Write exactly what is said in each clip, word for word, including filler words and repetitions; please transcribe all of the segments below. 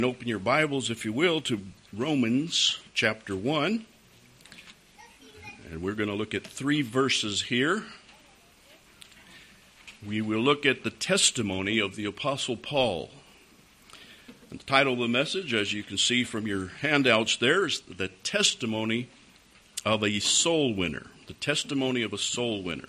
Open your Bibles, if you will, to Romans chapter one. And we're going to look at three verses here. We will look at the testimony of the Apostle Paul. And the title of the message, as you can see from your handouts there, is The Testimony of a Soul Winner. The Testimony of a Soul Winner.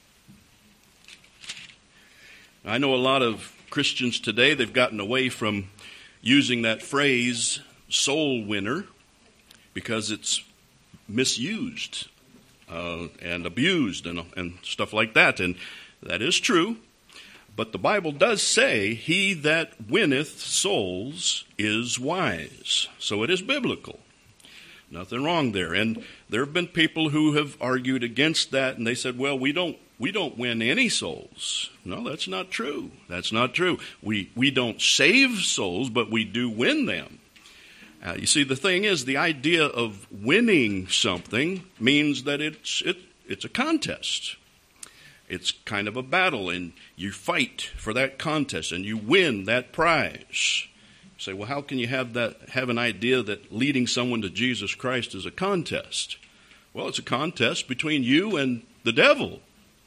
I know a lot of Christians today, they've gotten away from using that phrase, soul winner, because it's misused uh, and abused and, and stuff like that. And that is true. But the Bible does say, he that winneth souls is wise. So it is biblical. Nothing wrong there. And there have been people who have argued against that, and they said, well, we don't we don't win any souls. No, that's not true. That's not true. We we don't save souls, but we do win them. Uh, you see, the thing is, the idea of winning something means that it's it it's a contest. It's kind of a battle, and you fight for that contest, and you win that prize. You say, well, how can you have that have an idea that leading someone to Jesus Christ is a contest? Well, it's a contest between you and the devil.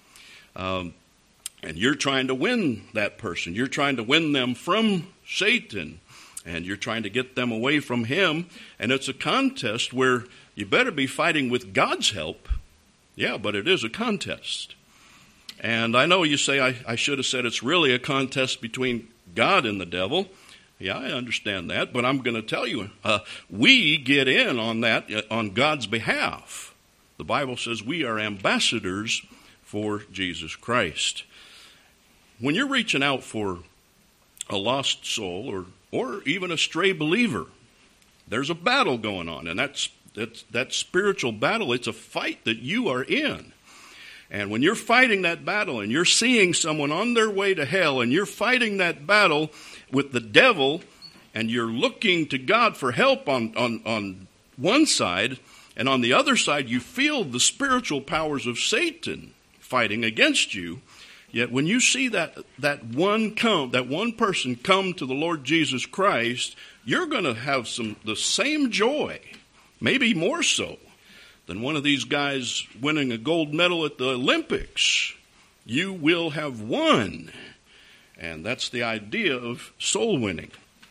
Um, and you're trying to win that person. You're trying to win them from Satan, and you're trying to get them away from him. And it's a contest where you better be fighting with God's help. Yeah, but it is a contest. And I know you say, I, I should have said it's really a contest between God and the devil. Yeah, I understand that, but I'm going to tell you, uh, we get in on that uh, on God's behalf. The Bible says we are ambassadors for Jesus Christ. When you're reaching out for a lost soul or or even a stray believer, there's a battle going on, and that's that's that spiritual battle. It's a fight that you are in. And when you're fighting that battle and you're seeing someone on their way to hell and you're fighting that battle with the devil and you're looking to God for help on, on, on one side, and on the other side you feel the spiritual powers of Satan fighting against you, yet when you see that that one come, that one person come to the Lord Jesus Christ, you're going to have some the same joy, maybe more so, than one of these guys winning a gold medal at the Olympics. You will have won. And that's the idea of soul winning.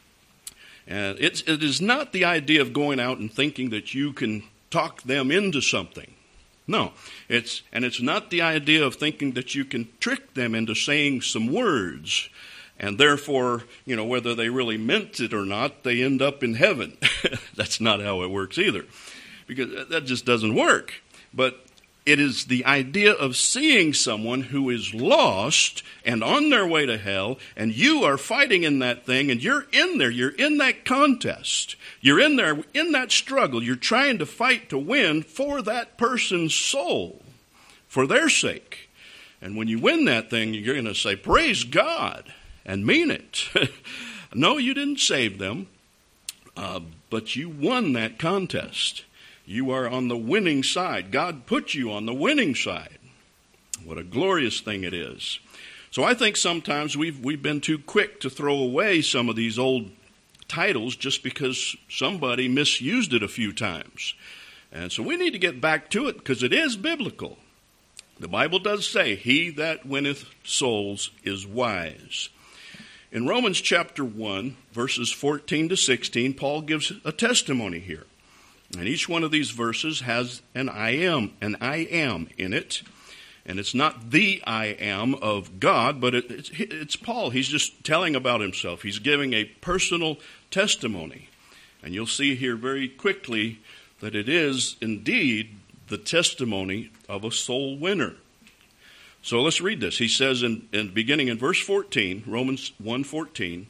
And it's, it is not the idea of going out and thinking that you can talk them into something. No. It's and it's not the idea of thinking that you can trick them into saying some words, and therefore, you know, whether they really meant it or not, they end up in heaven. That's not how it works either, because that just doesn't work. But it is the idea of seeing someone who is lost and on their way to hell, and you are fighting in that thing, and you're in there, you're in that contest, you're in there, in that struggle, you're trying to fight to win for that person's soul, for their sake. And when you win that thing, you're going to say, praise God, and mean it. No, you didn't save them, uh, but you won that contest. You are on the winning side. God put you on the winning side. What a glorious thing it is. So I think sometimes we've we've been too quick to throw away some of these old titles just because somebody misused it a few times. And so we need to get back to it because it is biblical. The Bible does say, he that winneth souls is wise. In Romans chapter one, verses fourteen to sixteen, Paul gives a testimony here. And each one of these verses has an I am, an I am in it. And it's not the I am of God, but it, it's, it's Paul. He's just telling about himself. He's giving a personal testimony. And you'll see here very quickly that it is indeed the testimony of a soul winner. So let's read this. He says in, in beginning in verse fourteen, Romans one fourteen,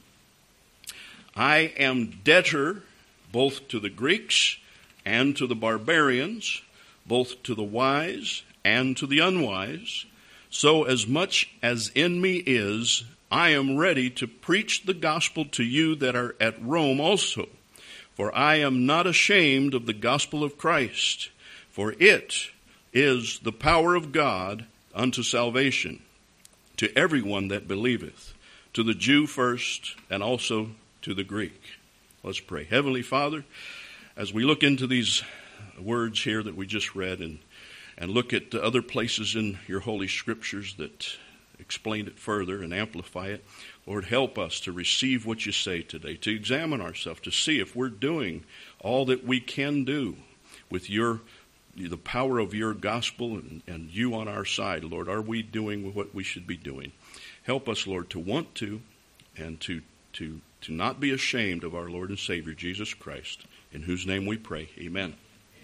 I am debtor both to the Greeks and to the barbarians, both to the wise and to the unwise. So as much as in me is, I am ready to preach the gospel to you that are at Rome also. For I am not ashamed of the gospel of Christ, for it is the power of God unto salvation, to everyone that believeth, to the Jew first, and also to the Greek. Let's pray. Heavenly Father, as we look into these words here that we just read and, and look at the other places in your Holy Scriptures that explain it further and amplify it, Lord, help us to receive what you say today, to examine ourselves, to see if we're doing all that we can do with your the power of your gospel and, and you on our side, Lord. Are we doing what we should be doing? Help us, Lord, to want to and to to to not be ashamed of our Lord and Savior, Jesus Christ, in whose name we pray. Amen.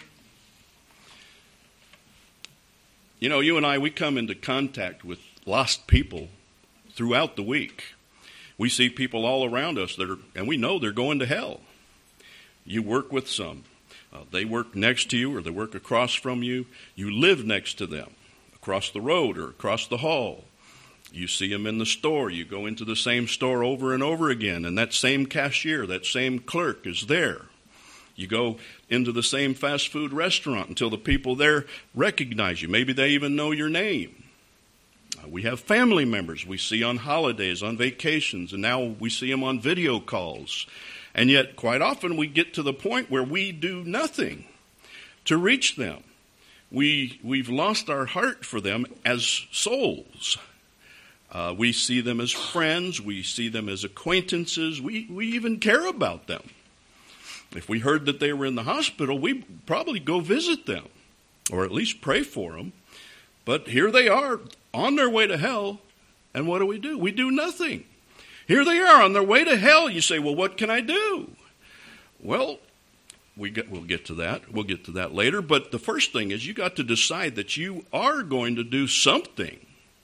You know, you and I, we come into contact with lost people throughout the week. We see people all around us that are, and we know they're going to hell. You work with some. Uh, they work next to you or they work across from you. You live next to them, across the road or across the hall. You see them in the store. You go into the same store over and over again, and that same cashier, that same clerk is there. You go into the same fast food restaurant until the people there recognize you. Maybe they even know your name. Uh, we have family members we see on holidays, on vacations, and now we see them on video calls. And yet, quite often, we get to the point where we do nothing to reach them. We, we've lost our heart for them as souls. Uh, we see them as friends. We see them as acquaintances. We, we even care about them. If we heard that they were in the hospital, we'd probably go visit them, or at least pray for them. But here they are on their way to hell, and what do we do? We do nothing. Here they are on their way to hell. You say, well, what can I do? Well, we get, we'll get to that. We'll get to that later. But the first thing is you got to decide that you are going to do something.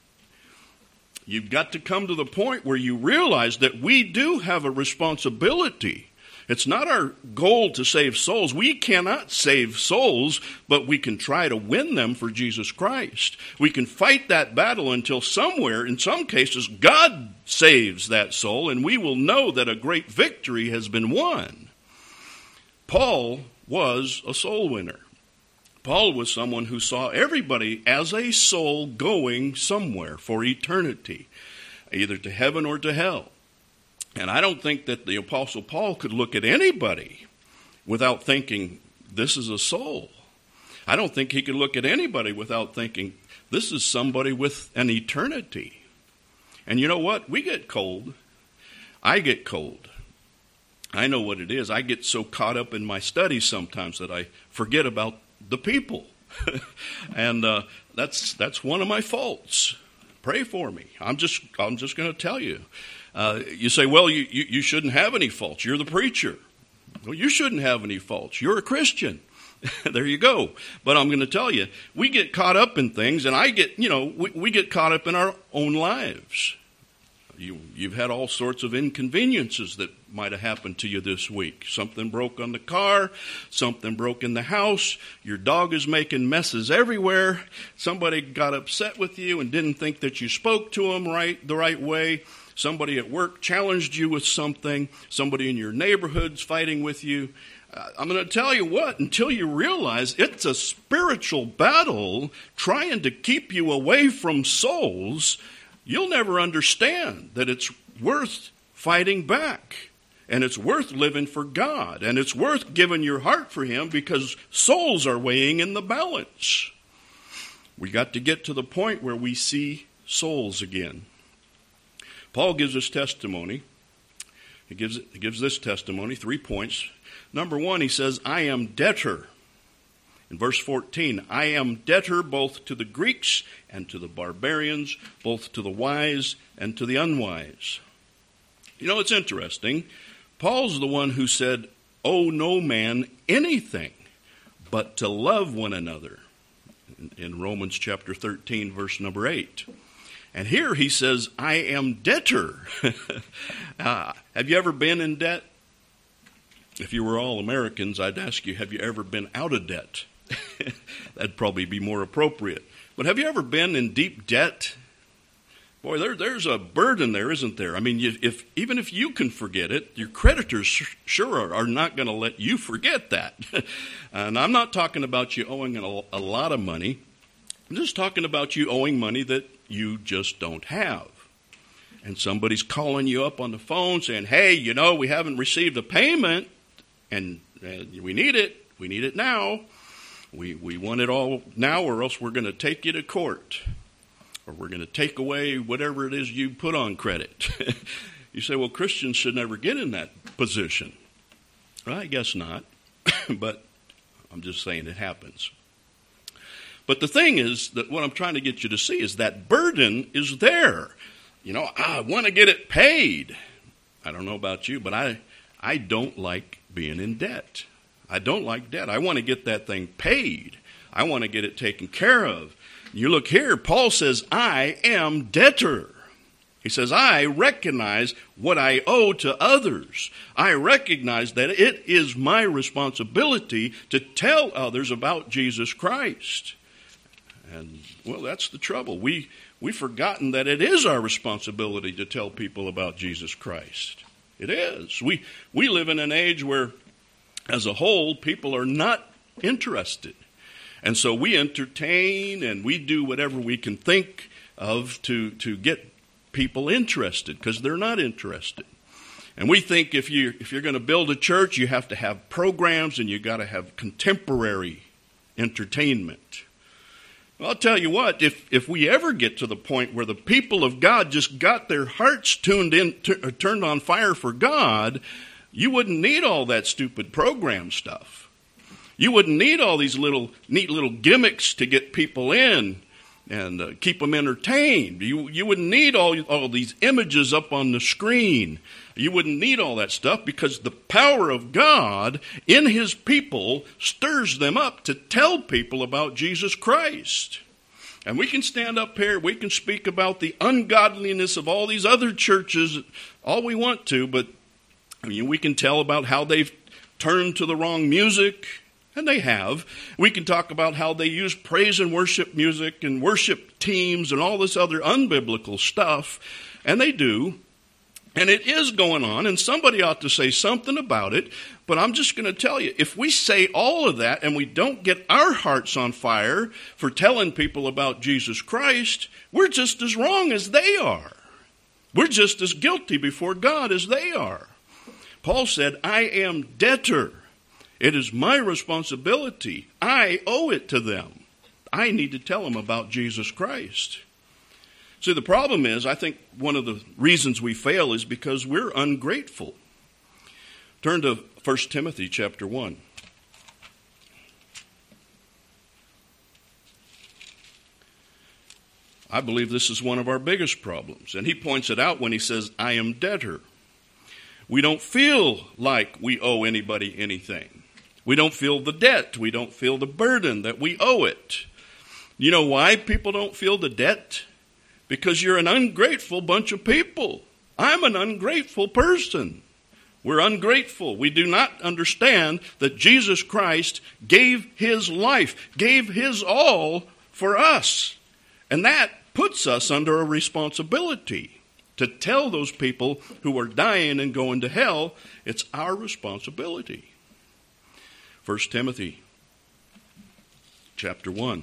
You've got to come to the point where you realize that we do have a responsibility. It's not our goal to save souls. We cannot save souls, but we can try to win them for Jesus Christ. We can fight that battle until somewhere, in some cases, God saves that soul, and we will know that a great victory has been won. Paul was a soul winner. Paul was someone who saw everybody as a soul going somewhere for eternity, either to heaven or to hell. And I don't think that the Apostle Paul could look at anybody without thinking, this is a soul. I don't think he could look at anybody without thinking, this is somebody with an eternity. And you know what? We get cold. I get cold. I know what it is. I get so caught up in my studies sometimes that I forget about the people. and uh, that's that's one of my faults. Pray for me. I'm just I'm just going to tell you. Uh, you say, well, you, you, you shouldn't have any faults. You're the preacher. Well, you shouldn't have any faults. You're a Christian. There you go. But I'm going to tell you, we get caught up in things, and I get, you know, we, we get caught up in our own lives. You, you've had all sorts of inconveniences that might have happened to you this week. Something broke on the car. Something broke in the house. Your dog is making messes everywhere. Somebody got upset with you and didn't think that you spoke to them right the right way. Somebody at work challenged you with something. Somebody in your neighborhood's fighting with you. Uh, I'm going to tell you what, until you realize it's a spiritual battle trying to keep you away from souls, you'll never understand that it's worth fighting back. And it's worth living for God. And it's worth giving your heart for Him because souls are weighing in the balance. We got to get to the point where we see souls again. Paul gives us testimony. He gives, he gives this testimony, three points. Number one, he says, I am debtor. In verse fourteen, I am debtor both to the Greeks and to the barbarians, both to the wise and to the unwise. You know, it's interesting. Paul's the one who said, owe no man anything but to love one another. In, in Romans chapter thirteen, verse number eight. And here he says, I am debtor. uh, have you ever been in debt? If you were all Americans, I'd ask you, have you ever been out of debt? That'd probably be more appropriate. But have you ever been in deep debt? Boy, there, there's a burden there, isn't there? I mean, you, if even if you can forget it, your creditors sure are, are not going to let you forget that. And I'm not talking about you owing a, a lot of money. I'm just talking about you owing money that you just don't have. and somebody's calling you up on the phone saying, hey, you know, we haven't received a payment, and uh, we need it. We need it now. We, we want it all now, or else we're going to take you to court, or we're going to take away whatever it is you put on credit. You say, well, Christians should never get in that position. Well, I guess not, but I'm just saying it happens. But the thing is that what I'm trying to get you to see is that burden is there. You know, I want to get it paid. I don't know about you, but I, I don't like being in debt. I don't like debt. I want to get that thing paid. I want to get it taken care of. You look here, Paul says, I am debtor. He says, I recognize what I owe to others. I recognize that it is my responsibility to tell others about Jesus Christ. And, well, that's the trouble. We, we've forgotten that it is our responsibility to tell people about Jesus Christ. It is. We, we live in an age where, as a whole, people are not interested. And so we entertain and we do whatever we can think of to, to get people interested, because they're not interested. And we think if you if you're going to build a church, you have to have programs and you got to have contemporary entertainment. Well, I'll tell you what, if if we ever get to the point where the people of God just got their hearts tuned in, t- turned on fire for God, you wouldn't need all that stupid program stuff. You wouldn't need all these little neat little gimmicks to get people in and uh, keep them entertained. You you wouldn't need all, all these images up on the screen. You wouldn't need all that stuff, because the power of God in His people stirs them up to tell people about Jesus Christ. And we can stand up here, we can speak about the ungodliness of all these other churches all we want to, but I mean, we can tell about how they've turned to the wrong music. And they have. We can talk about how they use praise and worship music and worship teams and all this other unbiblical stuff. And they do. And it is going on. And somebody ought to say something about it. But I'm just going to tell you, if we say all of that and we don't get our hearts on fire for telling people about Jesus Christ, we're just as wrong as they are. We're just as guilty before God as they are. Paul said, I am debtor. It is my responsibility. I owe it to them. I need to tell them about Jesus Christ. See, the problem is, I think one of the reasons we fail is because we're ungrateful. Turn to First Timothy chapter one. I believe this is one of our biggest problems. And he points it out when he says, I am debtor. We don't feel like we owe anybody anything. We don't feel the debt. We don't feel the burden that we owe it. You know why people don't feel the debt? Because you're an ungrateful bunch of people. I'm an ungrateful person. We're ungrateful. We do not understand that Jesus Christ gave His life, gave His all for us. And that puts us under a responsibility to tell those people who are dying and going to hell, it's our responsibility. First Timothy chapter one,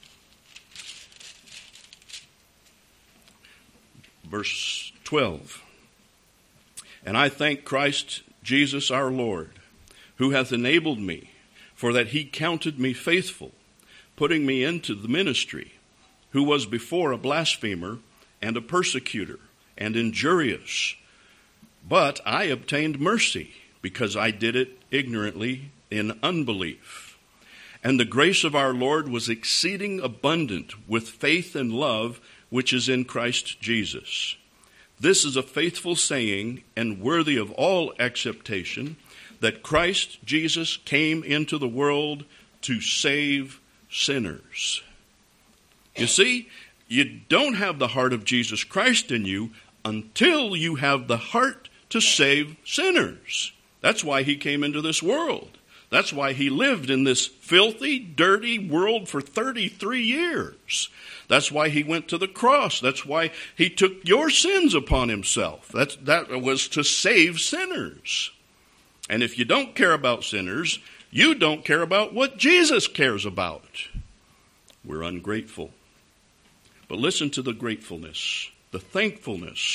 verse twelve. And I thank Christ Jesus our Lord, who hath enabled me, for that He counted me faithful, putting me into the ministry, who was before a blasphemer and a persecutor and injurious. But I obtained mercy, because I did it ignorantly in unbelief. And the grace of our Lord was exceeding abundant with faith and love which is in Christ Jesus. This is a faithful saying and worthy of all acceptation, that Christ Jesus came into the world to save sinners. You see, you don't have the heart of Jesus Christ in you until you have the heart to save sinners. That's why He came into this world. That's why He lived in this filthy, dirty world for thirty-three years. That's why He went to the cross. That's why He took your sins upon Himself. That's, that was to save sinners. And if you don't care about sinners, you don't care about what Jesus cares about. We're ungrateful. But listen to the gratefulness, the thankfulness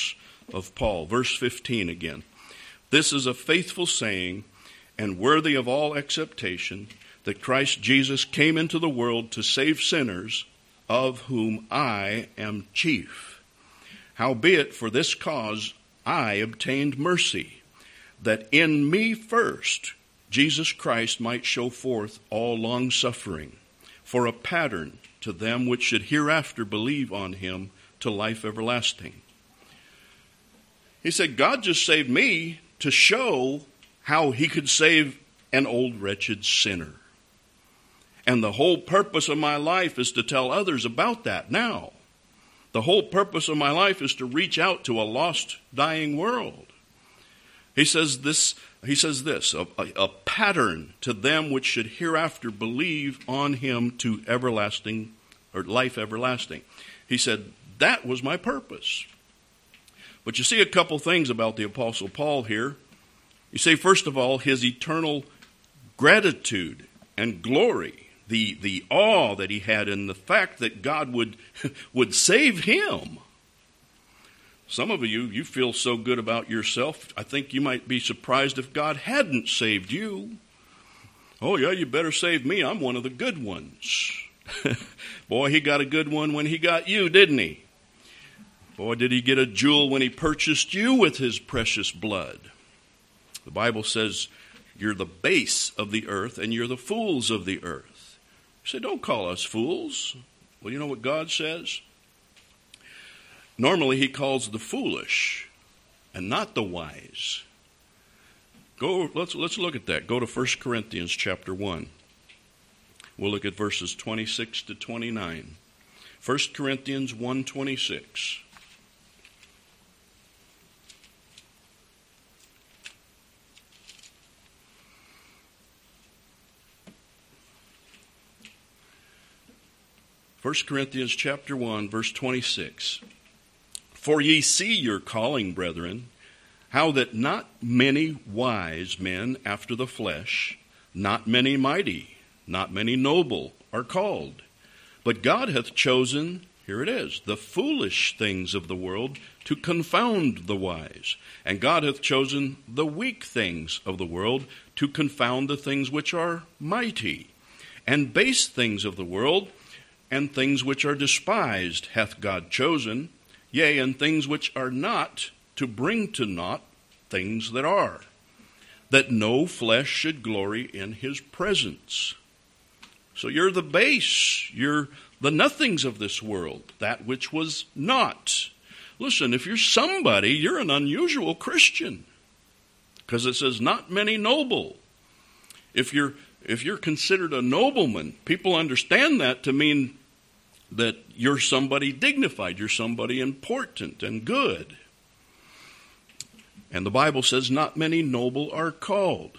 of Paul. Verse fifteen again. This is a faithful saying and worthy of all acceptation, that Christ Jesus came into the world to save sinners, of whom I am chief. Howbeit for this cause I obtained mercy, that in me first Jesus Christ might show forth all long-suffering, for a pattern to them which should hereafter believe on him to life everlasting. He said, God just saved me to show how he could save an old wretched sinner. And the whole purpose of my life is to tell others about that now. The whole purpose of my life is to reach out to a lost, dying world. He says this, he says this, a, a, a pattern to them which should hereafter believe on him to everlasting, or life everlasting. He said, that was my purpose. But you see a couple things about the Apostle Paul here. You see, first of all, his eternal gratitude and glory, the, the awe that he had in the fact that God would, would save him. Some of you, you feel so good about yourself, I think you might be surprised if God hadn't saved you. Oh yeah, you better save me. I'm one of the good ones. Boy, he got a good one when he got you, didn't he? Boy, did he get a jewel when he purchased you with his precious blood. The Bible says you're the base of the earth and you're the fools of the earth. You say, don't call us fools. Well, you know what God says? Normally he calls the foolish and not the wise. Go, let's, let's look at that. Go to First Corinthians chapter one. We'll look at verses twenty-six to twenty-nine. First Corinthians one twenty-six. First Corinthians chapter one, verse twenty-six. For ye see your calling, brethren, how that not many wise men after the flesh, not many mighty, not many noble are called. But God hath chosen, here it is, the foolish things of the world to confound the wise. And God hath chosen the weak things of the world to confound the things which are mighty. And base things of the world and things which are despised hath God chosen, yea, and things which are not, to bring to naught things that are, that no flesh should glory in his presence. So you're the base, you're the nothings of this world, that which was not. Listen, if you're somebody, you're an unusual Christian, because it says not many noble. If you're If you're considered a nobleman, people understand that to mean that you're somebody dignified, you're somebody important and good. And the Bible says not many noble are called.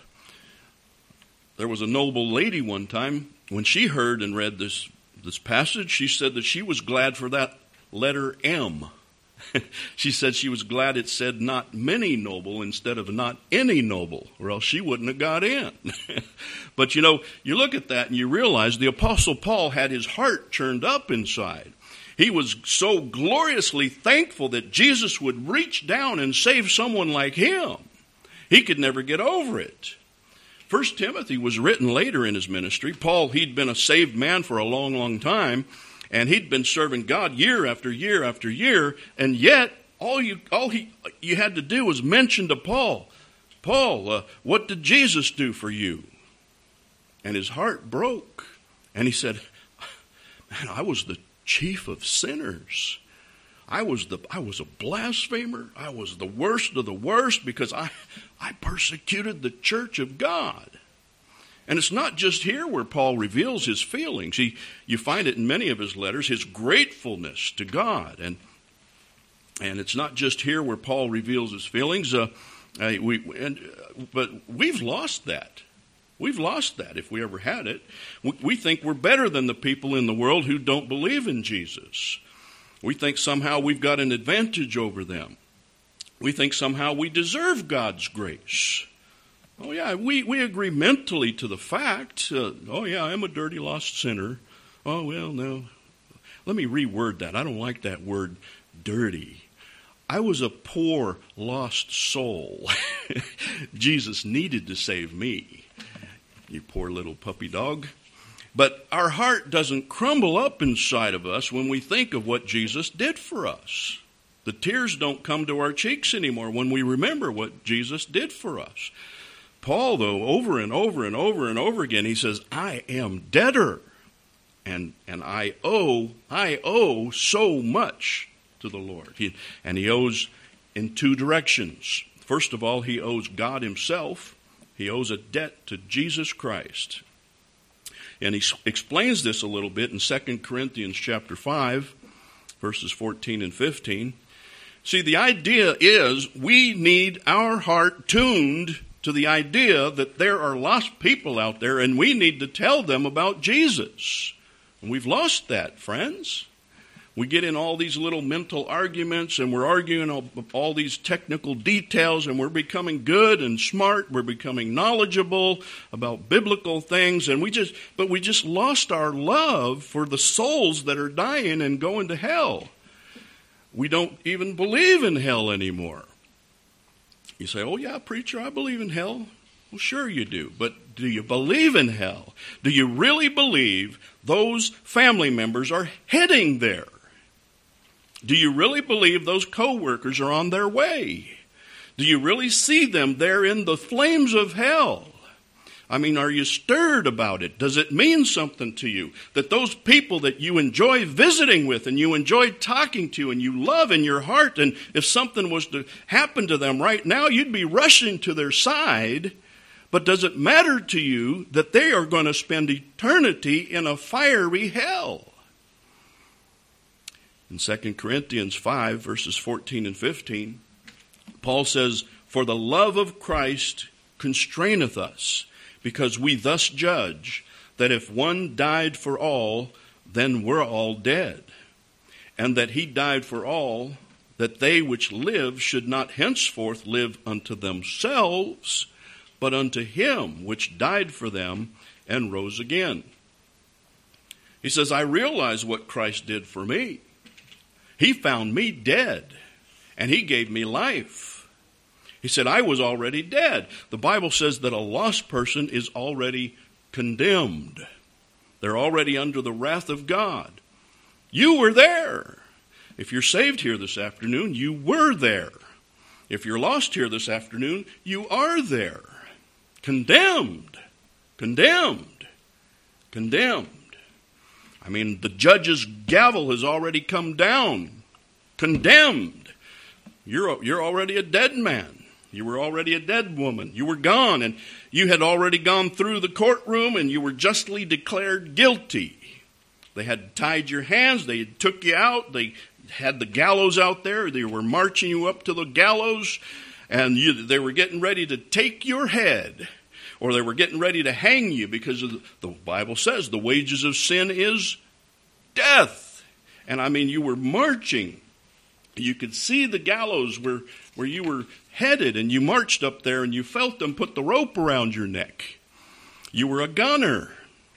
There was a noble lady one time, when she heard and read this, this passage, she said that she was glad for that letter M. She said she was glad it said not many noble instead of not any noble, or else she wouldn't have got in. But you know, you look at that and you realize the Apostle Paul had his heart churned up inside. He was so gloriously thankful that Jesus would reach down and save someone like him. He could never get over it. First Timothy was written later in his ministry. Paul, he'd been a saved man for a long, long time. And he'd been serving God year after year after year, and yet all you all he you had to do was mention to Paul, Paul, uh, what did Jesus do for you? And his heart broke, and he said, "Man, I was the chief of sinners. I was the I was a blasphemer. I was the worst of the worst because I I persecuted the church of God." And it's not just here where Paul reveals his feelings. He, you find it in many of his letters, his gratefulness to God. And and it's not just here where Paul reveals his feelings. Uh, uh, we, and, uh, but we've lost that. We've lost that if we ever had it. We, we think we're better than the people in the world who don't believe in Jesus. We think somehow we've got an advantage over them. We think somehow we deserve God's grace. Oh, yeah, we, we agree mentally to the fact. Uh, oh, yeah, I'm a dirty, lost sinner. Oh, well, no. Let me reword that. I don't like that word, dirty. I was a poor, lost soul. Jesus needed to save me. You poor little puppy dog. But our heart doesn't crumble up inside of us when we think of what Jesus did for us. The tears don't come to our cheeks anymore when we remember what Jesus did for us. Paul, though, over and over and over and over again, he says, I am debtor. And and I owe, I owe so much to the Lord. He, and he owes in two directions. First of all, he owes God himself. He owes a debt to Jesus Christ. And he explains this a little bit in Second Corinthians chapter five, verses fourteen and fifteen. See, the idea is we need our heart tuned to the idea that there are lost people out there and we need to tell them about Jesus. And we've lost that, friends. We get in all these little mental arguments and we're arguing all, all these technical details and we're becoming good and smart. We're becoming knowledgeable about biblical things. And we just, but we just lost our love for the souls that are dying and going to hell. We don't even believe in hell anymore. You say, oh yeah, preacher, I believe in hell. Well, sure you do. But do you believe in hell? Do you really believe those family members are heading there? Do you really believe those co-workers are on their way? Do you really see them there in the flames of hell? I mean, are you stirred about it? Does it mean something to you that those people that you enjoy visiting with and you enjoy talking to and you love in your heart, and if something was to happen to them right now, you'd be rushing to their side, but does it matter to you that they are going to spend eternity in a fiery hell? In Second Corinthians five, verses fourteen and fifteen, Paul says, for the love of Christ constraineth us, because we thus judge that if one died for all, then we're all dead. And that he died for all, that they which live should not henceforth live unto themselves, but unto him which died for them and rose again. He says, I realize what Christ did for me. He found me dead, and he gave me life. He said, I was already dead. The Bible says that a lost person is already condemned. They're already under the wrath of God. You were there. If you're saved here this afternoon, you were there. If you're lost here this afternoon, you are there. Condemned. Condemned. Condemned. I mean, the judge's gavel has already come down. Condemned. You're, you're already a dead man. You were already a dead woman. You were gone, and you had already gone through the courtroom, and you were justly declared guilty. They had tied your hands. They took you out. They had the gallows out there. They were marching you up to the gallows, and you, they were getting ready to take your head, or they were getting ready to hang you, because of the, the Bible says the wages of sin is death. And I mean, you were marching. You could see the gallows where, where you were headed, and you marched up there, and you felt them put the rope around your neck. You were a goner.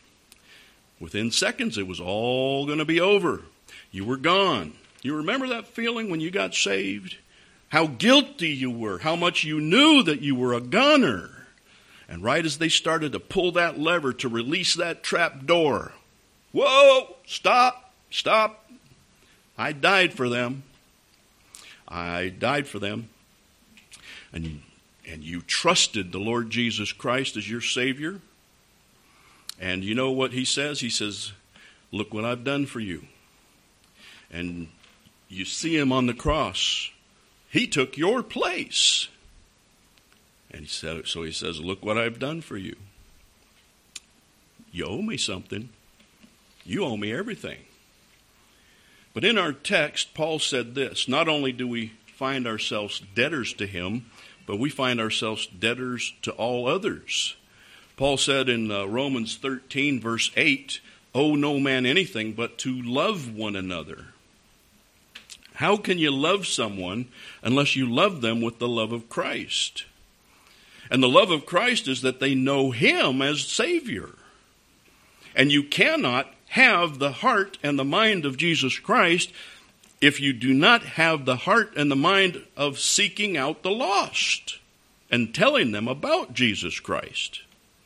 Within seconds, it was all going to be over. You were gone. You remember that feeling when you got saved? How guilty you were, how much you knew that you were a goner. And right as they started to pull that lever to release that trap door, whoa, stop, stop. I died for them. I died for them. And, and you trusted the Lord Jesus Christ as your Savior. And you know what he says? He says, look what I've done for you. And you see him on the cross. He took your place. And he said, so he says, look what I've done for you. You owe me something. You owe me everything. But in our text, Paul said this: not only do we find ourselves debtors to him, but we find ourselves debtors to all others. Paul said in uh, Romans thirteen, verse eight, owe no man anything but to love one another. How can you love someone unless you love them with the love of Christ? And the love of Christ is that they know him as Savior. And you cannot have the heart and the mind of Jesus Christ if you do not have the heart and the mind of seeking out the lost and telling them about Jesus Christ.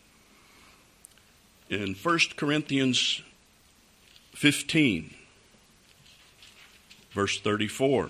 In First Corinthians fifteen, verse thirty-four,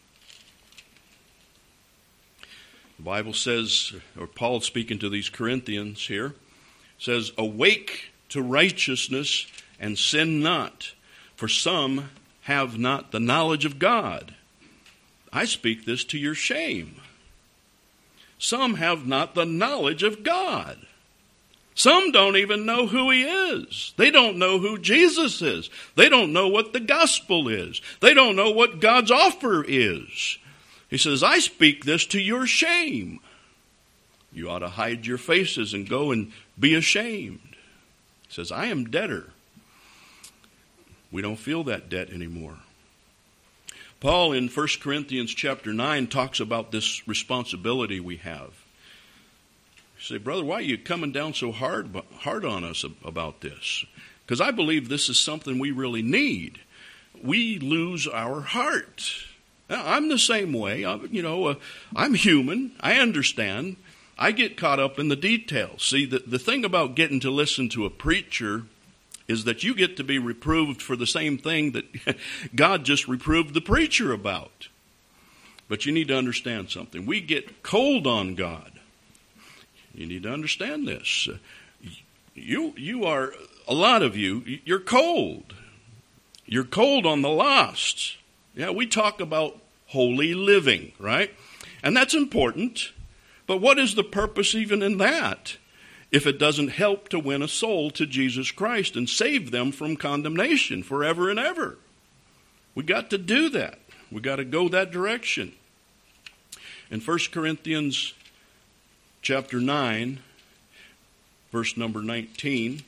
the Bible says, or Paul speaking to these Corinthians here, says, "Awake to righteousness and sin not, for some have not the knowledge of God. I speak this to your shame. Some have not the knowledge of God." Some don't even know who he is. They don't know who Jesus is. They don't know what the gospel is. They don't know what God's offer is. He says, I speak this to your shame. You ought to hide your faces and go and be ashamed. He says, I am debtor. We don't feel that debt anymore. Paul in First Corinthians chapter nine talks about this responsibility we have. You say, brother, why are you coming down so hard, hard on us about this? Because I believe this is something we really need. We lose our heart. Now, I'm the same way. I, you know, uh, I'm human. I understand. I get caught up in the details. See, the, the thing about getting to listen to a preacher is that you get to be reproved for the same thing that God just reproved the preacher about. But you need to understand something. We get cold on God. You need to understand this. You, you are, a lot of you, you're cold. You're cold on the lost. Yeah, we talk about holy living, right? And that's important. But what is the purpose even in that if it doesn't help to win a soul to Jesus Christ and save them from condemnation forever and ever? We got to do that. We got to go that direction. In First Corinthians chapter nine, verse number nineteen,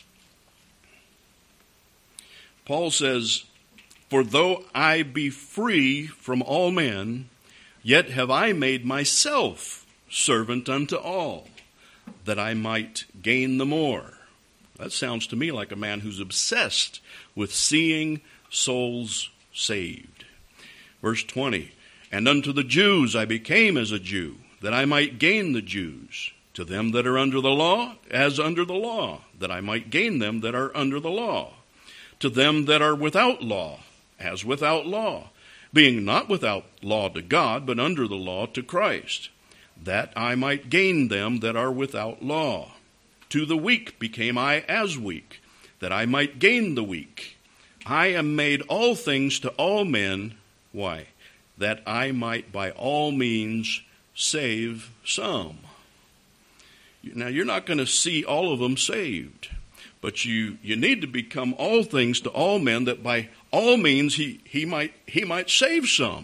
Paul says, "For though I be free from all men, yet have I made myself servant unto all, that I might gain the more." That sounds to me like a man who's obsessed with seeing souls saved. Verse twenty, "And unto the Jews I became as a Jew, that I might gain the Jews. To them that are under the law, as under the law, that I might gain them that are under the law. To them that are without law, as without law, being not without law to God, but under the law to Christ, that I might gain them that are without law. To the weak became I as weak, that I might gain the weak. I am made all things to all men." Why? "That I might by all means save some." Now, you're not going to see all of them saved, but you, you need to become all things to all men, that by all means he, he might he might save some.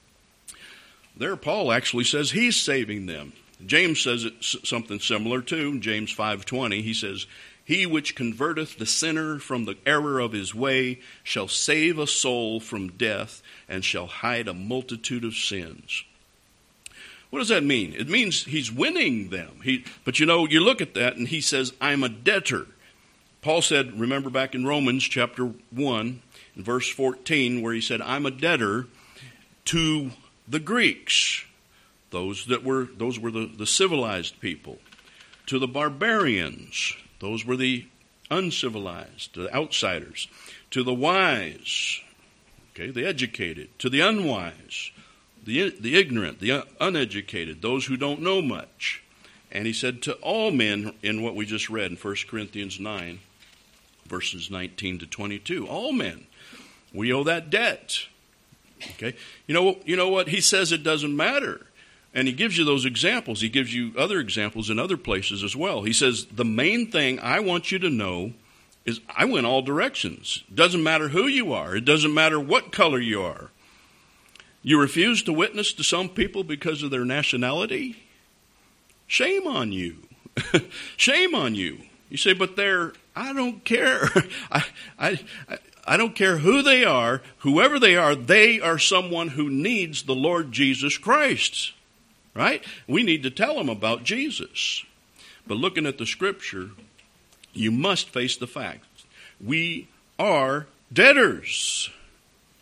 There, Paul actually says he's saving them. James says it, something similar too. James five twenty, he says, "He which converteth the sinner from the error of his way shall save a soul from death, and shall hide a multitude of sins." What does that mean? It means he's winning them. He, but you know, you look at that and he says, I'm a debtor. Paul said, remember back in Romans chapter one, in verse fourteen, where he said, I'm a debtor to the Greeks. Those that were, those were the, the civilized people. To the barbarians. Those were the uncivilized, the outsiders. To the wise, okay, the educated. To the unwise, the, the ignorant, the uneducated, those who don't know much. And he said to all men, in what we just read in First Corinthians nine, verses nineteen to twenty-two, all men, we owe that debt. Okay, you know, you know what? He says it doesn't matter. And he gives you those examples. He gives you other examples in other places as well. He says, the main thing I want you to know is I went all directions. It doesn't matter who you are. It doesn't matter what color you are. You refuse to witness to some people because of their nationality? Shame on you. Shame on you. You say, but they're, I don't care. I, I, I don't care who they are. Whoever they are, they are someone who needs the Lord Jesus Christ. Right? We need to tell them about Jesus. But looking at the scripture, you must face the fact. We are debtors.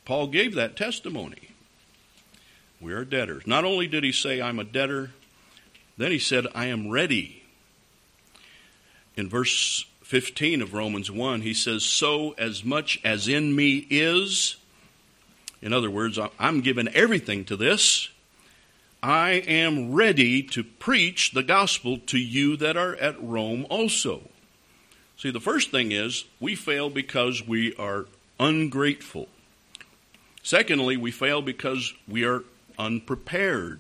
Paul gave that testimony. We are debtors. Not only did he say, I'm a debtor, then he said, I am ready. In verse fifteen of Romans one, he says, so as much as in me is, in other words, I'm giving everything to this, I am ready to preach the gospel to you that are at Rome also. See, the first thing is, we fail because we are ungrateful. Secondly, we fail because we are unprepared.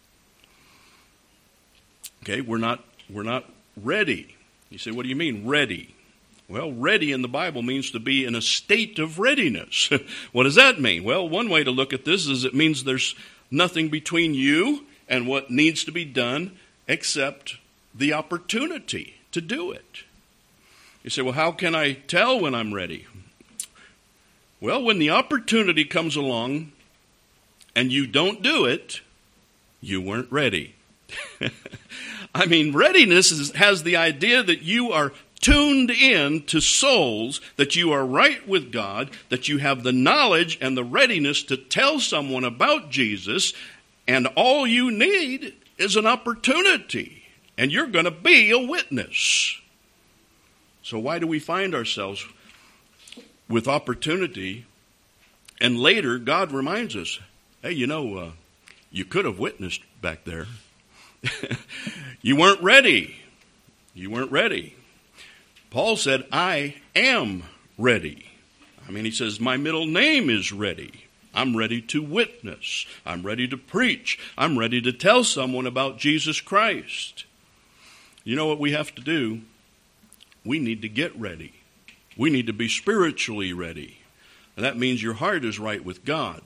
Okay, we're not, we're not ready. You say, what do you mean, ready? Well, ready in the Bible means to be in a state of readiness. What does that mean? Well, one way to look at this is it means there's nothing between you and what needs to be done except the opportunity to do it. You say, well, how can I tell when I'm ready? Well, when the opportunity comes along and you don't do it, you weren't ready. I mean, readiness is, has the idea that you are tuned in to souls, that you are right with God, that you have the knowledge and the readiness to tell someone about Jesus, and all you need is an opportunity, and you're going to be a witness. So why do we find ourselves with opportunity, and later God reminds us, hey, you know, uh, you could have witnessed back there. You weren't ready. You weren't ready. Paul said, I am ready. I mean, he says, my middle name is ready. I'm ready to witness. I'm ready to preach. I'm ready to tell someone about Jesus Christ. You know what we have to do? We need to get ready. We need to be spiritually ready. And that means your heart is right with God.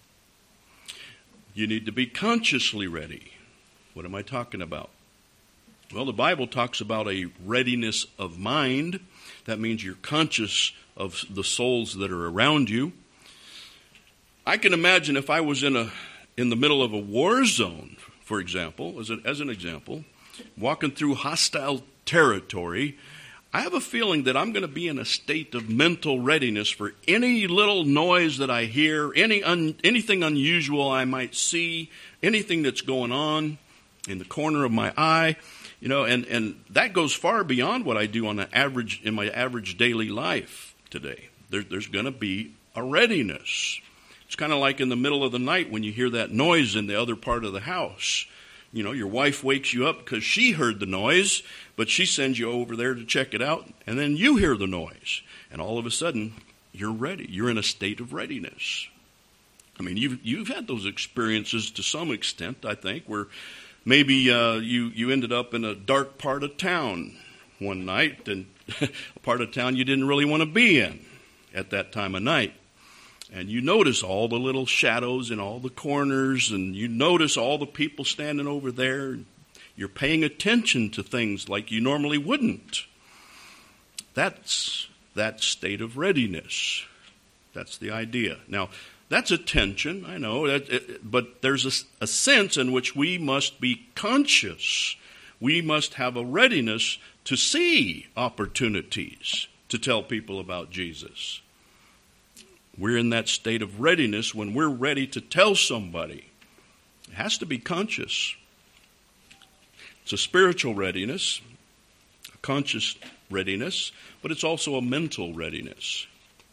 You need to be consciously ready. What am I talking about? Well, the Bible talks about a readiness of mind. That means you're conscious of the souls that are around you. I can imagine if I was in a in the middle of a war zone, for example, as, a, as an example, walking through hostile territory, I have a feeling that I'm going to be in a state of mental readiness for any little noise that I hear, any un, anything unusual I might see, anything that's going on in the corner of my eye, you know, and, and that goes far beyond what I do on the average in my average daily life today. There, there's going to be a readiness. It's kind of like in the middle of the night when you hear that noise in the other part of the house. You know, your wife wakes you up because she heard the noise, but she sends you over there to check it out, and then you hear the noise. And all of a sudden, you're ready. You're in a state of readiness. I mean, you've, you've had those experiences to some extent, I think, where maybe uh, you, you ended up in a dark part of town one night, and a part of town you didn't really want to be in at that time of night. And you notice all the little shadows in all the corners, and you notice all the people standing over there. You're paying attention to things like you normally wouldn't. That's that state of readiness. That's the idea. Now, that's attention, I know, that, it, but there's a, a sense in which we must be conscious. We must have a readiness to see opportunities to tell people about Jesus. We're in that state of readiness when we're ready to tell somebody. It has to be conscious. It's a spiritual readiness, a conscious readiness, but it's also a mental readiness.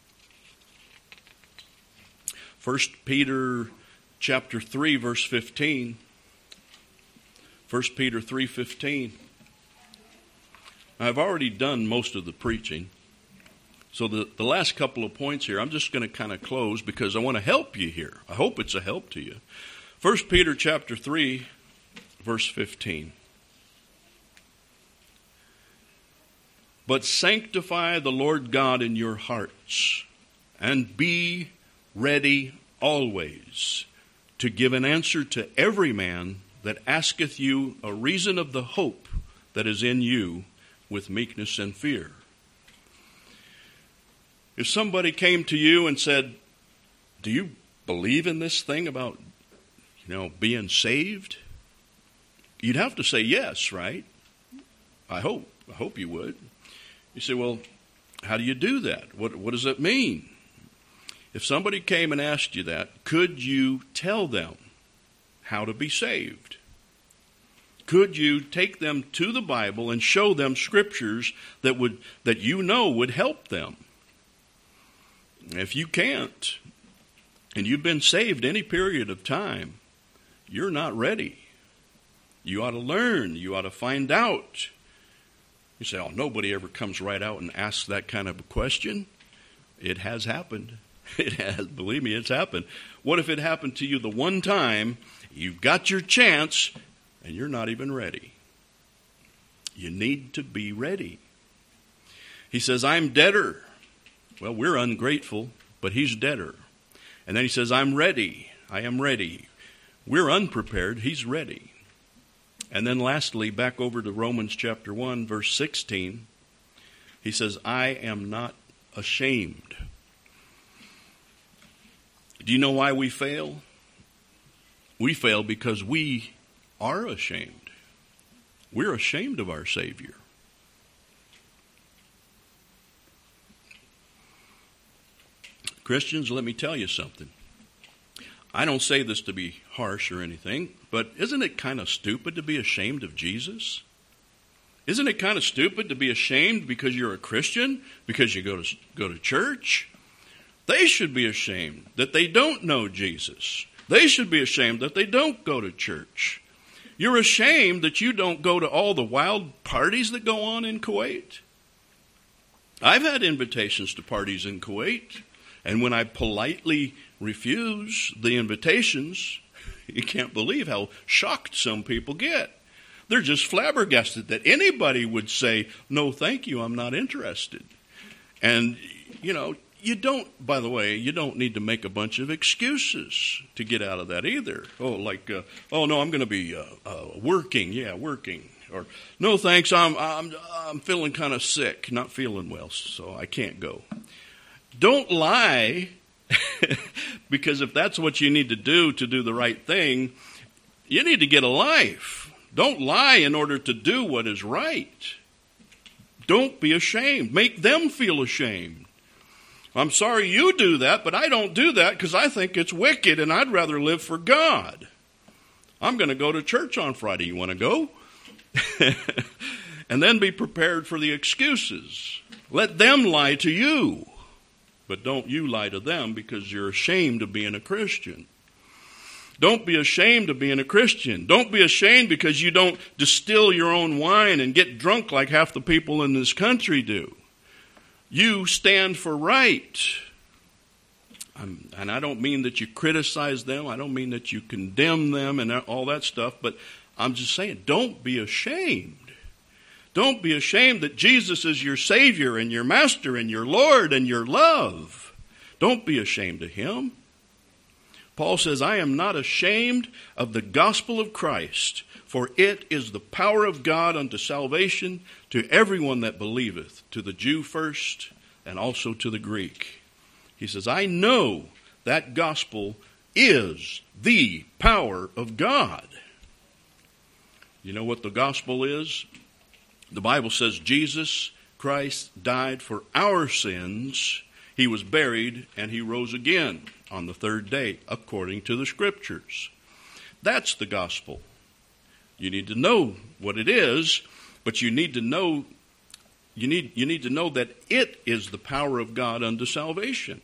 First Peter chapter three, verse fifteen. First Peter three fifteen. I've already done most of the preaching. So the, the last couple of points here, I'm just going to kind of close because I want to help you here. I hope it's a help to you. First Peter chapter three, verse fifteen. But sanctify the Lord God in your hearts, and be ready always to give an answer to every man that asketh you a reason of the hope that is in you with meekness and fear. If somebody came to you and said, do you believe in this thing about, you know, being saved? You'd have to say yes, right? I hope. I hope you would. You say, well, how do you do that? What, what does that mean? If somebody came and asked you that, could you tell them how to be saved? Could you take them to the Bible and show them scriptures that would that you know would help them? If you can't, and you've been saved any period of time, you're not ready. You ought to learn. You ought to find out. You say, oh, nobody ever comes right out and asks that kind of a question. It has happened. It has. Believe me, it's happened. What if it happened to you the one time, you've got your chance, and you're not even ready? You need to be ready. He says, I'm deader. Well, we're ungrateful, but he's deader. And then he says, I'm ready. I am ready. We're unprepared. He's ready. And then lastly, back over to Romans chapter one, verse sixteen, he says, I am not ashamed. Do you know why we fail? We fail because we are ashamed. We're ashamed of our Savior. Christians, let me tell you something. I don't say this to be harsh or anything, but isn't it kind of stupid to be ashamed of Jesus? Isn't it kind of stupid to be ashamed because you're a Christian, because you go to go to church? They should be ashamed that they don't know Jesus. They should be ashamed that they don't go to church. You're ashamed that you don't go to all the wild parties that go on in Kuwait. I've had invitations to parties in Kuwait, and when I politely refuse the invitations, you can't believe how shocked some people get. They're just flabbergasted that anybody would say, no, thank you, I'm not interested. And, you know, you don't, by the way, you don't need to make a bunch of excuses to get out of that either. Oh, like, uh, oh, no, I'm going to be uh, uh, working. Yeah, working. Or, no, thanks, I'm, I'm, I'm feeling kind of sick, not feeling well, so I can't go. Don't lie, because if that's what you need to do to do the right thing, you need to get a life. Don't lie in order to do what is right. Don't be ashamed. Make them feel ashamed. I'm sorry you do that, but I don't do that because I think it's wicked and I'd rather live for God. I'm going to go to church on Friday. You want to go? And then be prepared for the excuses. Let them lie to you, but don't you lie to them because you're ashamed of being a Christian. Don't be ashamed of being a Christian. Don't be ashamed because you don't distill your own wine and get drunk like half the people in this country do. You stand for right. I'm, and I don't mean that you criticize them. I don't mean that you condemn them and all that stuff. But I'm just saying, don't be ashamed. Don't be ashamed that Jesus is your Savior and your Master and your Lord and your love. Don't be ashamed of Him. Paul says, I am not ashamed of the gospel of Christ, for it is the power of God unto salvation to everyone that believeth, to the Jew first and also to the Greek. He says, I know that gospel is the power of God. You know what the gospel is? The Bible says Jesus Christ died for our sins. He was buried and he rose again on the third day, according to the Scriptures. That's the gospel. You need to know what it is, but you need to know you need you need to know that it is the power of God unto salvation.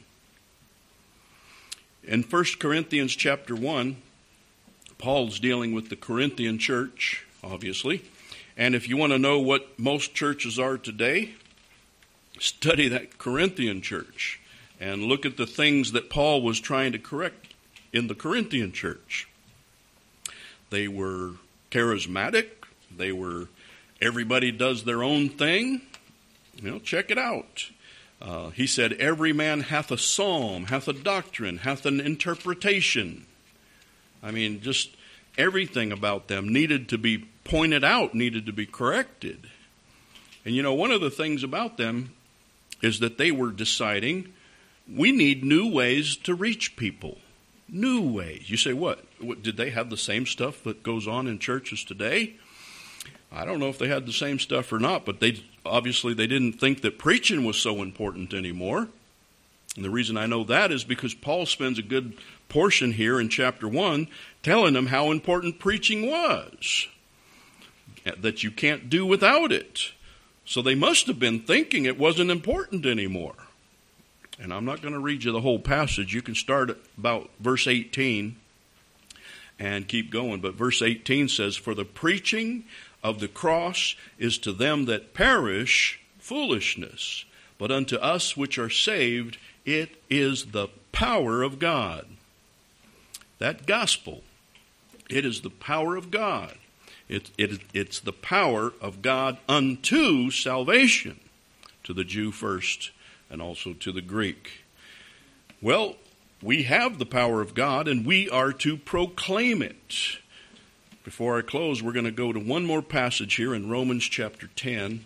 In First Corinthians chapter one, Paul's dealing with the Corinthian church, obviously. And if you want to know what most churches are today, study that Corinthian church and look at the things that Paul was trying to correct in the Corinthian church. They were charismatic. They were, everybody does their own thing. You know, check it out. Uh, he said, every man hath a psalm, hath a doctrine, hath an interpretation. I mean, just everything about them needed to be pointed out, needed to be corrected. And you know, one of the things about them is that they were deciding, we need new ways to reach people. New ways. You say, what? what? Did they have the same stuff that goes on in churches today? I don't know if they had the same stuff or not, but they obviously they didn't think that preaching was so important anymore. And the reason I know that is because Paul spends a good portion here in chapter one telling them how important preaching was, that you can't do without it. So they must have been thinking it wasn't important anymore. And I'm not going to read you the whole passage. You can start at about verse eighteen and keep going. But verse eighteen says, "For the preaching of the cross is to them that perish foolishness, but unto us which are saved it is the power of God." That gospel, it is the power of God. It, it, it's the power of God unto salvation, to the Jew first and also to the Greek. Well, we have the power of God and we are to proclaim it. Before I close, we're going to go to one more passage here in Romans chapter ten.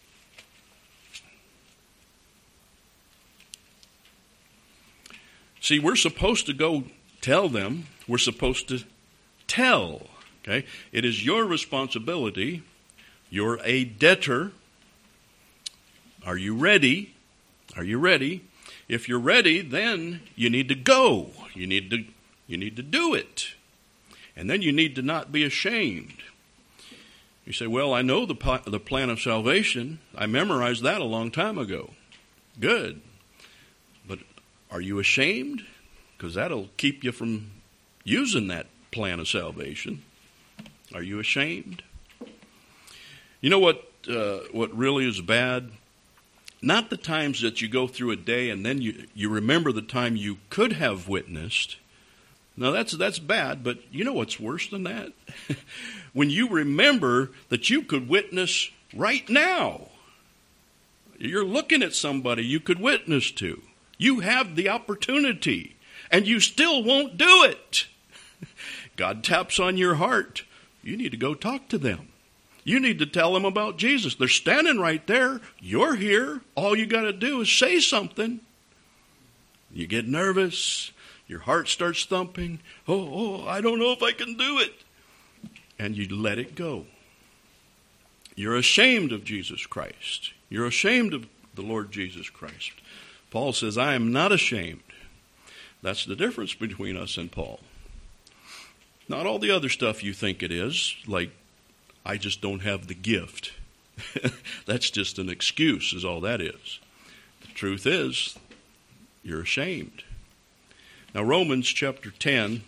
See, we're supposed to go tell them. We're supposed to tell. Okay? It is your responsibility. You're a debtor. Are you ready? Are you ready? If you're ready, then you need to go. You need to, you need to do it. And then you need to not be ashamed. You say, well, I know the, the plan of salvation. I memorized that a long time ago. Good. But are you ashamed? Because that'll keep you from using that plan of salvation. Are you ashamed? You know what uh, what really is bad? Not the times that you go through a day and then you, you remember the time you could have witnessed. No, that's that's bad, but you know what's worse than that? When you remember that you could witness right now. You're looking at somebody you could witness to. You have the opportunity, and you still won't do it. God taps on your heart. You need to go talk to them. You need to tell them about Jesus. They're standing right there. You're here. All you got to do is say something. You get nervous. Your heart starts thumping. Oh, oh, I don't know if I can do it. And you let it go. You're ashamed of Jesus Christ. You're ashamed of the Lord Jesus Christ. Paul says, I am not ashamed. That's the difference between us and Paul. Not all the other stuff you think it is, like, I just don't have the gift. That's just an excuse, is all that is. The truth is, you're ashamed. Now, Romans chapter ten,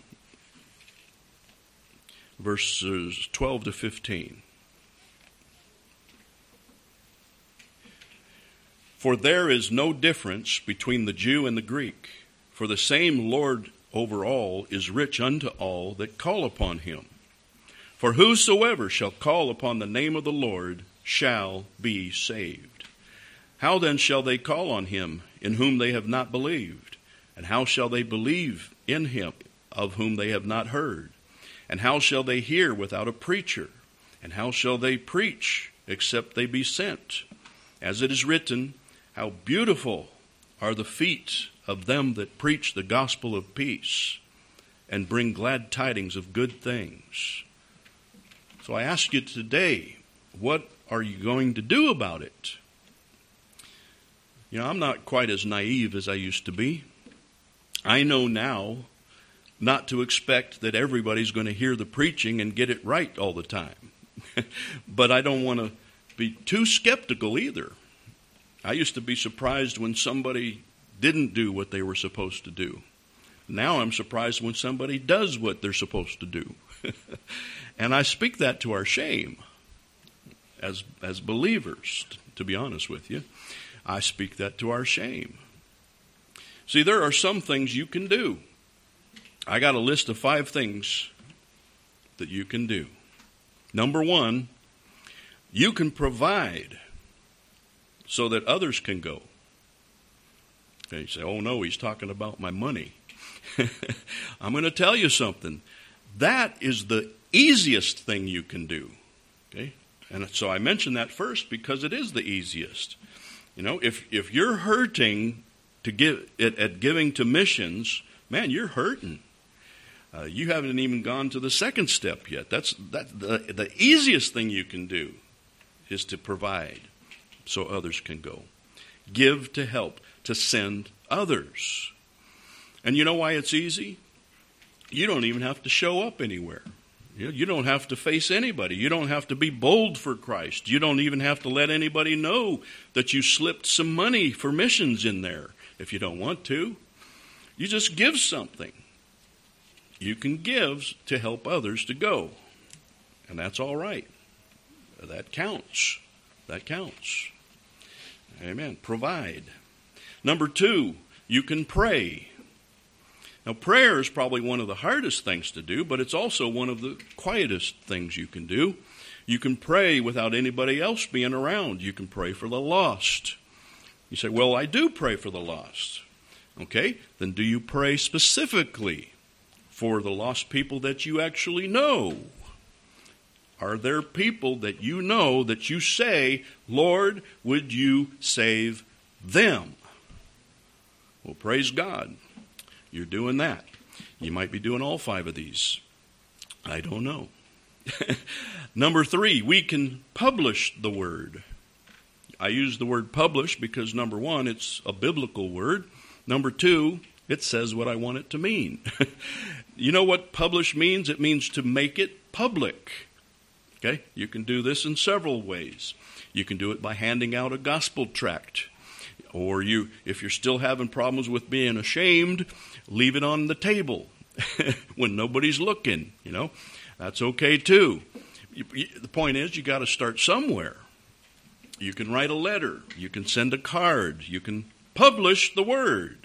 verses twelve to fifteen. For there is no difference between the Jew and the Greek, for the same Lord over all is rich unto all that call upon him. For whosoever shall call upon the name of the Lord shall be saved. How then shall they call on him in whom they have not believed? And how shall they believe in him of whom they have not heard? And how shall they hear without a preacher? And how shall they preach except they be sent? As it is written, how beautiful are the feet of them that preach the gospel of peace and bring glad tidings of good things. So I ask you today, what are you going to do about it? You know, I'm not quite as naive as I used to be. I know now not to expect that everybody's going to hear the preaching and get it right all the time. But I don't want to be too skeptical either. I used to be surprised when somebody didn't do what they were supposed to do. Now I'm surprised when somebody does what they're supposed to do. And I speak that to our shame as as believers, to be honest with you. I speak that to our shame. See, there are some things you can do. I got a list of five things that you can do. Number one, you can provide so that others can go. Okay, you say, oh no, he's talking about my money. I'm going to tell you something. That is the easiest thing you can do. Okay? And so I mention that first because it is the easiest. You know, if if you're hurting to give at, at giving to missions, man, you're hurting. Uh, you haven't even gone to the second step yet. That's that the the easiest thing you can do is to provide so others can go. Give to help, to send others. And you know why it's easy? You don't even have to show up anywhere. You don't have to face anybody. You don't have to be bold for Christ. You don't even have to let anybody know that you slipped some money for missions in there if you don't want to. You just give something. You can give to help others to go. And that's all right. That counts. That counts. Amen. Provide. Number two, you can pray. Now, prayer is probably one of the hardest things to do, but it's also one of the quietest things you can do. You can pray without anybody else being around. You can pray for the lost. You say, well, I do pray for the lost. Okay, then do you pray specifically for the lost people that you actually know? Are there people that you know that you say, Lord, would you save them? Well, praise God. You're doing that. You might be doing all five of these. I don't know. Number three, we can publish the word. I use the word publish because, number one, it's a biblical word. Number two, it says what I want it to mean. You know what publish means? It means to make it public. Okay? You can do this in several ways. You can do it by handing out a gospel tract. Or you, if you're still having problems with being ashamed, leave it on the table when nobody's looking, you know. That's okay too. You, you, the point is you got to start somewhere. You can write a letter. You can send a card. You can publish the word.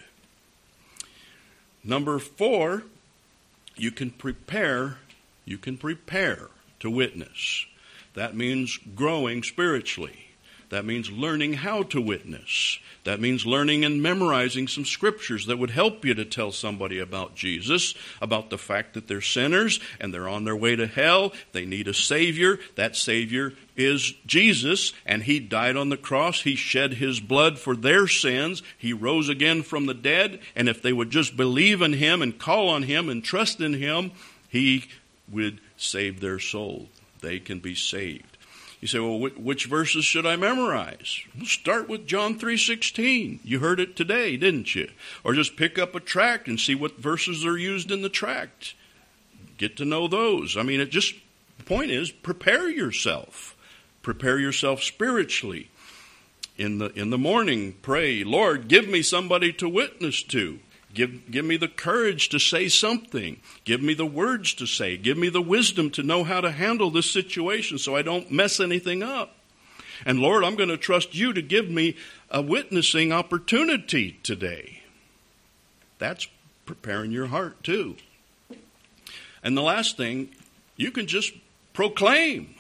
Number four, you can prepare, you can prepare to witness. That means growing spiritually. That means learning how to witness. That means learning and memorizing some scriptures that would help you to tell somebody about Jesus, about the fact that they're sinners and they're on their way to hell. They need a Savior. That Savior is Jesus, and He died on the cross. He shed His blood for their sins. He rose again from the dead, and if they would just believe in Him and call on Him and trust in Him, He would save their soul. They can be saved. You say, well, which verses should I memorize? We'll start with John three sixteen. You heard it today, didn't you? Or just pick up a tract and see what verses are used in the tract. Get to know those. I mean, it just, the point is, prepare yourself. Prepare yourself spiritually. In the, in the morning, pray, Lord, give me somebody to witness to. Give, give me the courage to say something. Give me the words to say. Give me the wisdom to know how to handle this situation so I don't mess anything up. And Lord, I'm going to trust you to give me a witnessing opportunity today. That's preparing your heart too. And the last thing, you can just proclaim.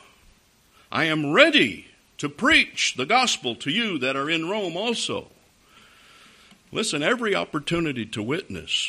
I am ready to preach the gospel to you that are in Rome also. Listen, every opportunity to witness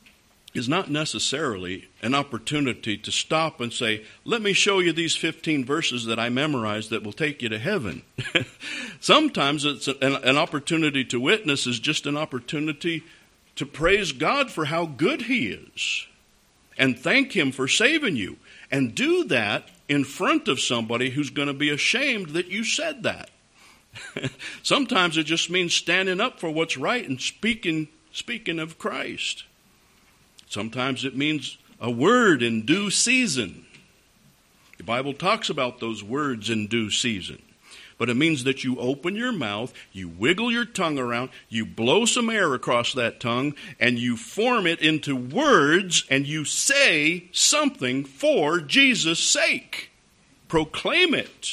is not necessarily an opportunity to stop and say, let me show you these fifteen verses that I memorized that will take you to heaven. Sometimes it's an, an opportunity to witness is just an opportunity to praise God for how good He is and thank Him for saving you. And do that in front of somebody who's going to be ashamed that you said that. Sometimes it just means standing up for what's right and speaking speaking of Christ. Sometimes it means a word in due season. The Bible talks about those words in due season. But it means that you open your mouth, you wiggle your tongue around, you blow some air across that tongue, and you form it into words, and you say something for Jesus' sake. Proclaim it.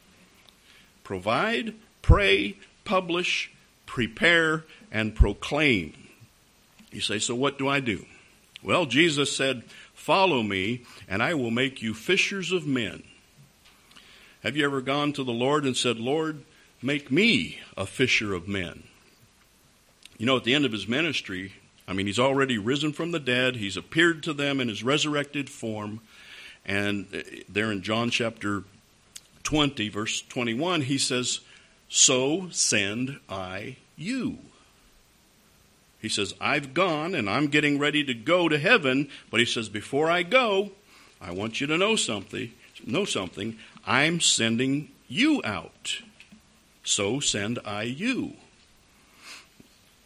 Provide, pray, publish, prepare, and proclaim. You say, so what do I do? Well, Jesus said, follow me, and I will make you fishers of men. Have you ever gone to the Lord and said, Lord, make me a fisher of men? You know, at the end of his ministry, I mean, he's already risen from the dead. He's appeared to them in his resurrected form. And there in John chapter twenty, verse twenty-one, he says, so send I you. He says, I've gone and I'm getting ready to go to heaven. But he says, before I go, I want you to know something. Know something. I'm sending you out. So send I you.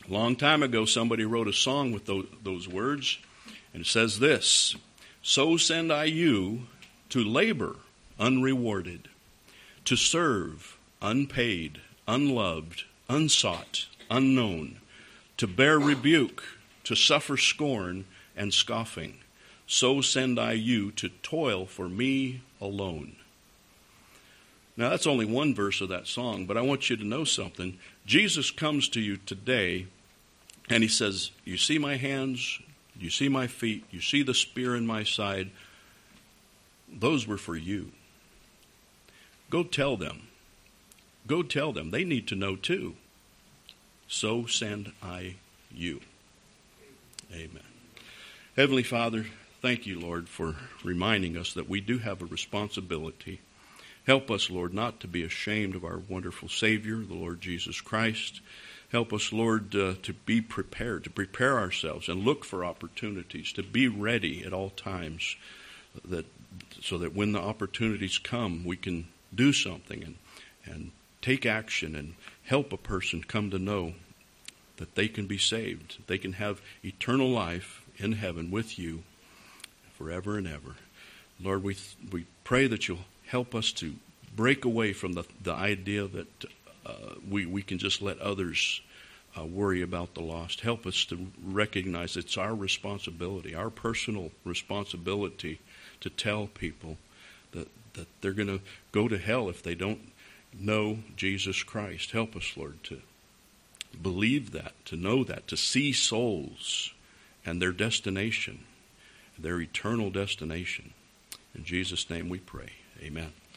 A long time ago, somebody wrote a song with those, those words, and it says this: "So send I you to labor unrewarded, to serve unpaid, unloved, unsought, unknown, to bear rebuke, to suffer scorn and scoffing. So send I you to toil for me alone." Now, that's only one verse of that song, but I want you to know something. Jesus comes to you today, and he says, "You see my hands, you see my feet, you see the spear in my side. Those were for you. Go tell them. Go tell them. They need to know too. So send I you." Amen. Heavenly Father, thank you, Lord, for reminding us that we do have a responsibility. Help us, Lord, not to be ashamed of our wonderful Savior, the Lord Jesus Christ. Help us, Lord, uh, to be prepared, to prepare ourselves and look for opportunities, to be ready at all times, that so that when the opportunities come, we can do something and, and take action and help a person come to know that they can be saved. They can have eternal life in heaven with you forever and ever. Lord, we we pray that you'll help us to break away from the, the idea that uh, we, we can just let others uh, worry about the lost. Help us to recognize it's our responsibility, our personal responsibility, to tell people that, that they're going to go to hell if they don't know Jesus Christ. Help us, Lord, to believe that, to know that, to see souls and their destination, their eternal destination. In Jesus' name we pray. Amen.